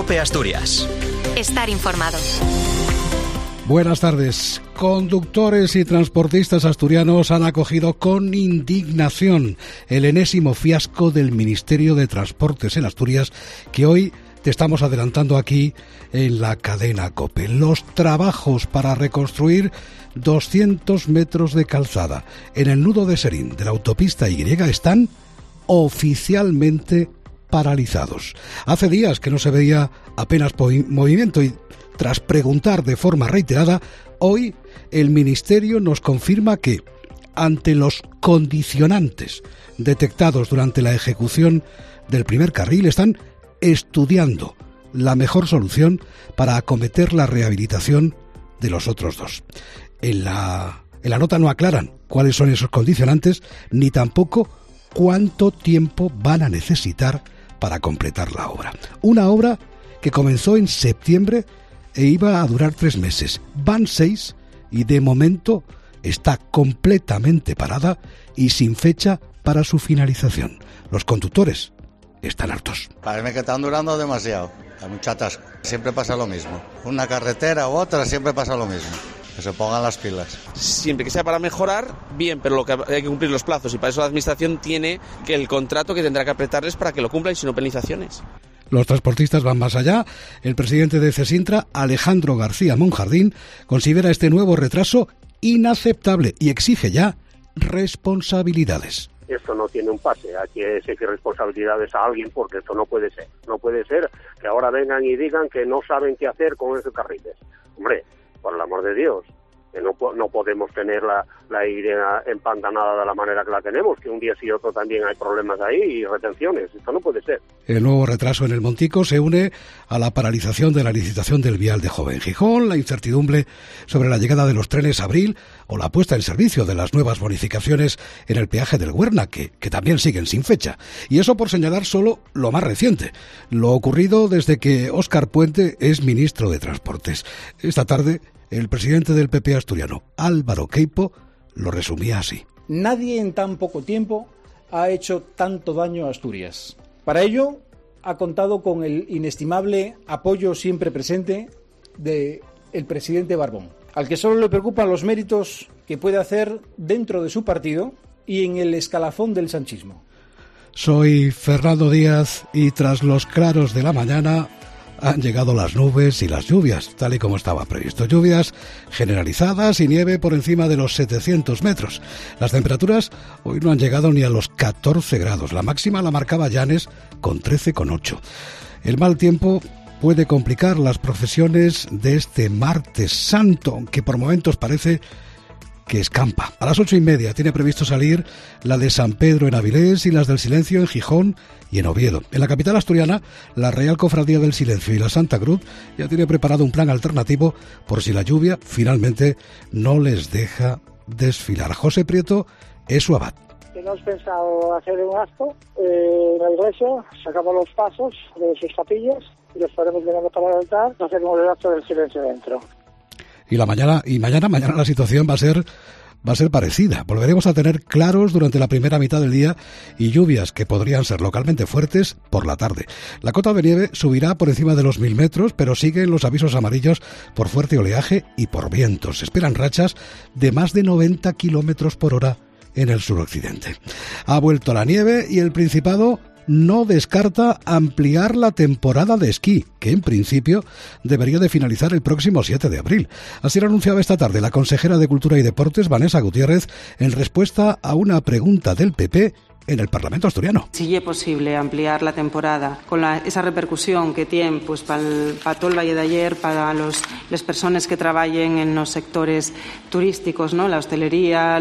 COPE Asturias. Estar informado. Buenas tardes. Conductores y transportistas asturianos han acogido con indignación el enésimo fiasco del Ministerio de Transportes en Asturias que hoy te estamos adelantando aquí en la cadena COPE. Los trabajos para reconstruir 200 metros de calzada en el nudo de Serín de la autopista Y están oficialmente paralizados. Hace días que no se veía apenas movimiento y tras preguntar de forma reiterada, hoy el Ministerio nos confirma que, ante los condicionantes detectados durante la ejecución del primer carril, están estudiando la mejor solución para acometer la rehabilitación de los otros dos. En la nota no aclaran cuáles son esos condicionantes, ni tampoco cuánto tiempo van a necesitar para completar la obra. Una obra que comenzó en septiembre e iba a durar 3 meses. Van 6 y de momento está completamente parada y sin fecha para su finalización. Los conductores están hartos. Parece que están durando demasiado. Hay mucho atasco. Siempre pasa lo mismo. Una carretera u otra siempre pasa lo mismo. Que se pongan las pilas. Siempre que sea para mejorar, bien, pero lo que hay que cumplir los plazos y para eso la administración tiene que el contrato que tendrá que apretarles para que lo cumplan y sin penalizaciones. Los transportistas van más allá. El presidente de CESINTRA, Alejandro García Monjardín, considera este nuevo retraso inaceptable y exige ya responsabilidades. Esto no tiene un pase, hay que exigir responsabilidades a alguien porque esto no puede ser. No puede ser que ahora vengan y digan que no saben qué hacer con esos carriles. Hombre, por el amor de Dios, que no podemos tener la Y empantanada de la manera que la tenemos, que un día sí y otro también hay problemas ahí y retenciones. Esto no puede ser. El nuevo retraso en el Montico se une a la paralización de la licitación del vial de Joven Gijón, la incertidumbre sobre la llegada de los trenes Abril o la puesta en servicio de las nuevas bonificaciones en el peaje del Huerna, que también siguen sin fecha. Y eso por señalar solo lo más reciente, lo ocurrido desde que Óscar Puente es ministro de Transportes. Esta tarde, el presidente del PP asturiano, Álvaro Queipo, lo resumía así. Nadie en tan poco tiempo ha hecho tanto daño a Asturias. Para ello, ha contado con el inestimable apoyo siempre presente del presidente Barbón, al que solo le preocupan los méritos que puede hacer dentro de su partido y en el escalafón del sanchismo. Soy Fernando Díaz y tras los claros de la mañana han llegado las nubes y las lluvias, tal y como estaba previsto. Lluvias generalizadas y nieve por encima de los 700 metros. Las temperaturas hoy no han llegado ni a los 14 grados. La máxima la marcaba Llanes con 13,8. El mal tiempo puede complicar las procesiones de este martes santo, que por momentos parece que escampa. A las 8:30 tiene previsto salir la de San Pedro en Avilés y las del Silencio en Gijón y en Oviedo. En la capital asturiana, la Real Cofradía del Silencio y la Santa Cruz ya tiene preparado un plan alternativo por si la lluvia finalmente no les deja desfilar. José Prieto es su abad. Tenemos pensado hacer un acto en la iglesia, sacamos los pasos de sus capillas y los estaremos mirando para el altar, hacemos el acto del silencio dentro. Y mañana la situación va a ser parecida. Volveremos a tener claros durante la primera mitad del día y lluvias que podrían ser localmente fuertes por la tarde. La cota de nieve subirá por encima de los 1000 metros, pero siguen los avisos amarillos por fuerte oleaje y por vientos. Se esperan rachas de más de 90 kilómetros por hora en el suroccidente. Ha vuelto la nieve y el Principado no descarta ampliar la temporada de esquí, que en principio debería de finalizar el próximo 7 de abril. Así lo anunciaba esta tarde la consejera de Cultura y Deportes, Vanessa Gutiérrez, en respuesta a una pregunta del PP en el Parlamento asturiano. Si es posible ampliar la temporada con esa repercusión que tiene pues para todo el Valle de Ayer, para las personas que trabajen en los sectores turísticos, ¿no? La hostelería,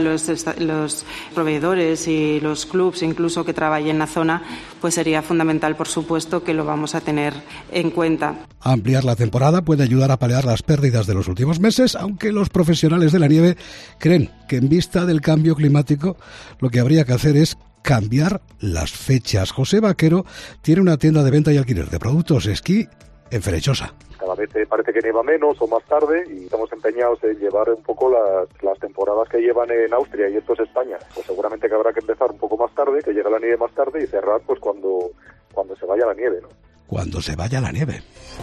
los proveedores y los clubs incluso que trabajen en la zona, pues sería fundamental, por supuesto, que lo vamos a tener en cuenta. Ampliar la temporada puede ayudar a paliar las pérdidas de los últimos meses, aunque los profesionales de la nieve creen que en vista del cambio climático lo que habría que hacer es cambiar las fechas. José Vaquero tiene una tienda de venta y alquiler de productos de esquí en Ferechosa. Cada vez parece que nieva menos o más tarde y estamos empeñados en llevar un poco las temporadas que llevan en Austria y esto es España. Pues seguramente que habrá que empezar un poco más tarde, que llegue la nieve más tarde y cerrar pues cuando se vaya la nieve, ¿no? cuando se vaya la nieve.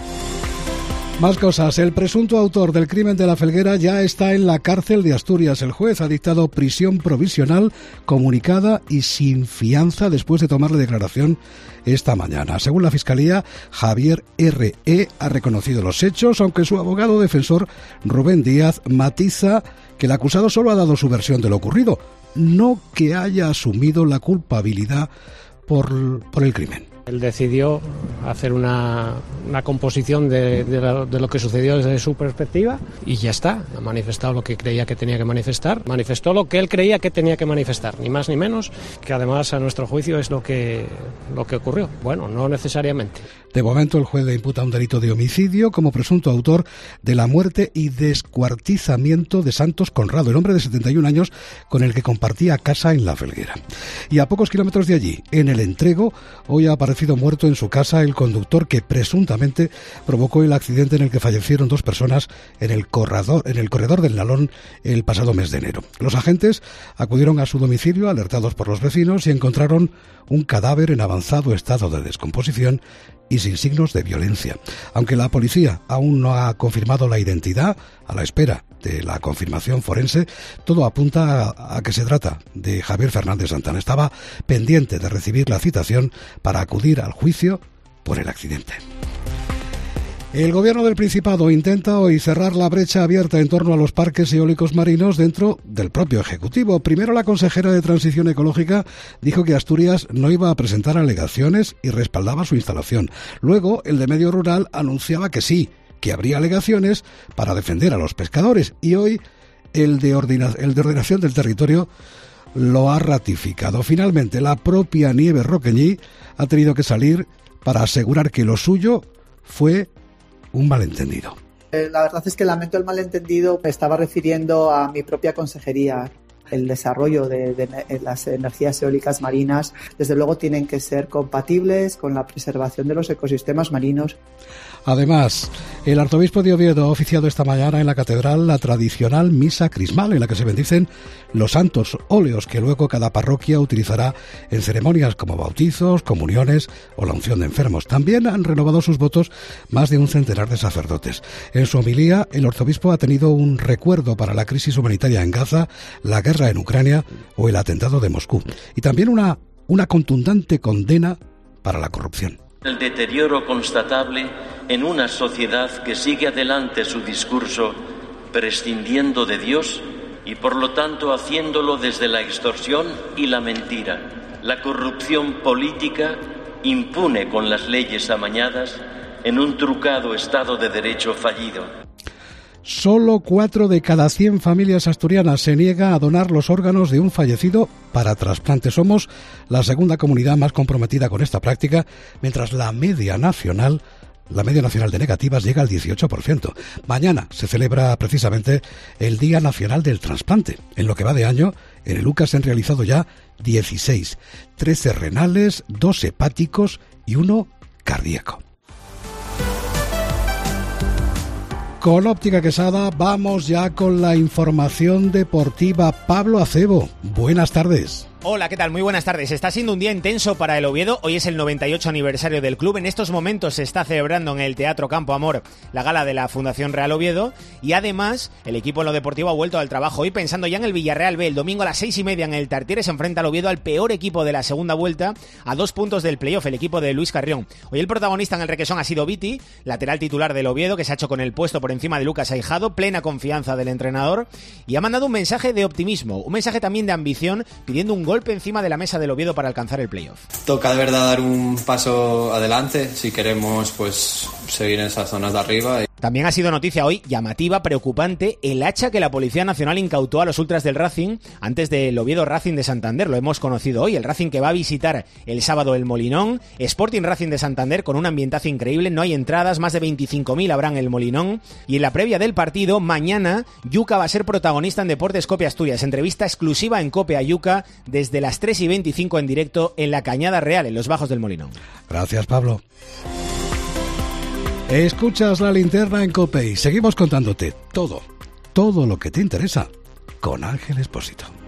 Más cosas. El presunto autor del crimen de la Felguera ya está en la cárcel de Asturias. El juez ha dictado prisión provisional comunicada y sin fianza después de tomarle declaración esta mañana. Según la Fiscalía, Javier R.E. ha reconocido los hechos, aunque su abogado defensor, Rubén Díaz, matiza que el acusado solo ha dado su versión de lo ocurrido, no que haya asumido la culpabilidad por el crimen. Él decidió hacer una composición de lo que sucedió desde su perspectiva y ya está. Ha manifestado lo que creía que tenía que manifestar. Manifestó lo que él creía que tenía que manifestar, ni más ni menos, que además a nuestro juicio es lo que ocurrió. Bueno, no necesariamente. De momento el juez le imputa un delito de homicidio como presunto autor de la muerte y descuartizamiento de Santos Conrado, el hombre de 71 años con el que compartía casa en La Felguera. Y a pocos kilómetros de allí, en el Entrego, hoy ha aparecido muerto en su casa el conductor que presuntamente provocó el accidente en el que fallecieron 2 personas en el corredor del Nalón el pasado mes de enero. Los agentes acudieron a su domicilio alertados por los vecinos y encontraron un cadáver en avanzado estado de descomposición y sin signos de violencia. Aunque la policía aún no ha confirmado la identidad, a la espera de la confirmación forense, todo apunta a que se trata de Javier Fernández Santana. Estaba pendiente de recibir la citación para acudir al juicio por el accidente. El Gobierno del Principado intenta hoy cerrar la brecha abierta en torno a los parques eólicos marinos dentro del propio Ejecutivo. Primero, la consejera de Transición Ecológica dijo que Asturias no iba a presentar alegaciones y respaldaba su instalación. Luego, el de Medio Rural anunciaba que sí, que habría alegaciones para defender a los pescadores. Y hoy, el de Ordenación del Territorio lo ha ratificado. Finalmente, la propia Nieves Roqueñí ha tenido que salir para asegurar que lo suyo fue un malentendido. La verdad es que lamento el malentendido. Me estaba refiriendo a mi propia consejería. El desarrollo de las energías eólicas marinas, desde luego, tienen que ser compatibles con la preservación de los ecosistemas marinos. Además, el arzobispo de Oviedo ha oficiado esta mañana en la catedral la tradicional misa crismal, en la que se bendicen los santos óleos que luego cada parroquia utilizará en ceremonias como bautizos, comuniones o la unción de enfermos. También han renovado sus votos más de un centenar de sacerdotes. En su homilía, el arzobispo ha tenido un recuerdo para la crisis humanitaria en Gaza, la guerra en Ucrania o el atentado de Moscú. Y también una contundente condena para la corrupción. El deterioro constatable en una sociedad que sigue adelante su discurso prescindiendo de Dios y por lo tanto haciéndolo desde la extorsión y la mentira. La corrupción política impune con las leyes amañadas en un trucado Estado de Derecho fallido. Solo 4 de cada 100 familias asturianas se niega a donar los órganos de un fallecido para trasplante. Somos la segunda comunidad más comprometida con esta práctica, mientras la media nacional de negativas llega al 18%. Mañana se celebra precisamente el Día Nacional del Trasplante. En lo que va de año, en el UCA se han realizado ya 16, 13 renales, 2 hepáticos y 1 cardíaco. Con Óptica Quesada vamos ya con la información deportiva. Pablo Acebo, buenas tardes. Hola, ¿qué tal? Muy buenas tardes. Está siendo un día intenso para el Oviedo. Hoy es el 98 aniversario del club. En estos momentos se está celebrando en el Teatro Campo Amor la gala de la Fundación Real Oviedo. Y además, el equipo en lo deportivo ha vuelto al trabajo. Hoy pensando ya en el Villarreal B. El domingo a las 6:30 en el Tartiere se enfrenta al Oviedo, al peor equipo de la segunda vuelta, a 2 puntos del playoff, el equipo de Luis Carrión. Hoy el protagonista en el requesón ha sido Viti, lateral titular del Oviedo, que se ha hecho con el puesto por encima de Lucas Aijado. Plena confianza del entrenador. Y ha mandado un mensaje de optimismo, un mensaje también de ambición, pidiendo un golpe encima de la mesa del Oviedo para alcanzar el playoff. Toca de verdad dar un paso adelante si queremos pues seguir en esas zonas de arriba. También ha sido noticia hoy, llamativa, preocupante, el hacha que la Policía Nacional incautó a los ultras del Racing antes del Oviedo Racing de Santander. Lo hemos conocido hoy, el Racing que va a visitar el sábado el Molinón, Sporting Racing de Santander con un ambientazo increíble, no hay entradas, más de 25.000 habrán en el Molinón. Y en la previa del partido, mañana, Yuca va a ser protagonista en Deportes Cope Asturias. Entrevista exclusiva en Cope a Yuca desde las 3:25 en directo en la Cañada Real, en los bajos del Molinón. Gracias, Pablo. Escuchas La Linterna en COPE y seguimos contándote todo lo que te interesa con Ángel Expósito.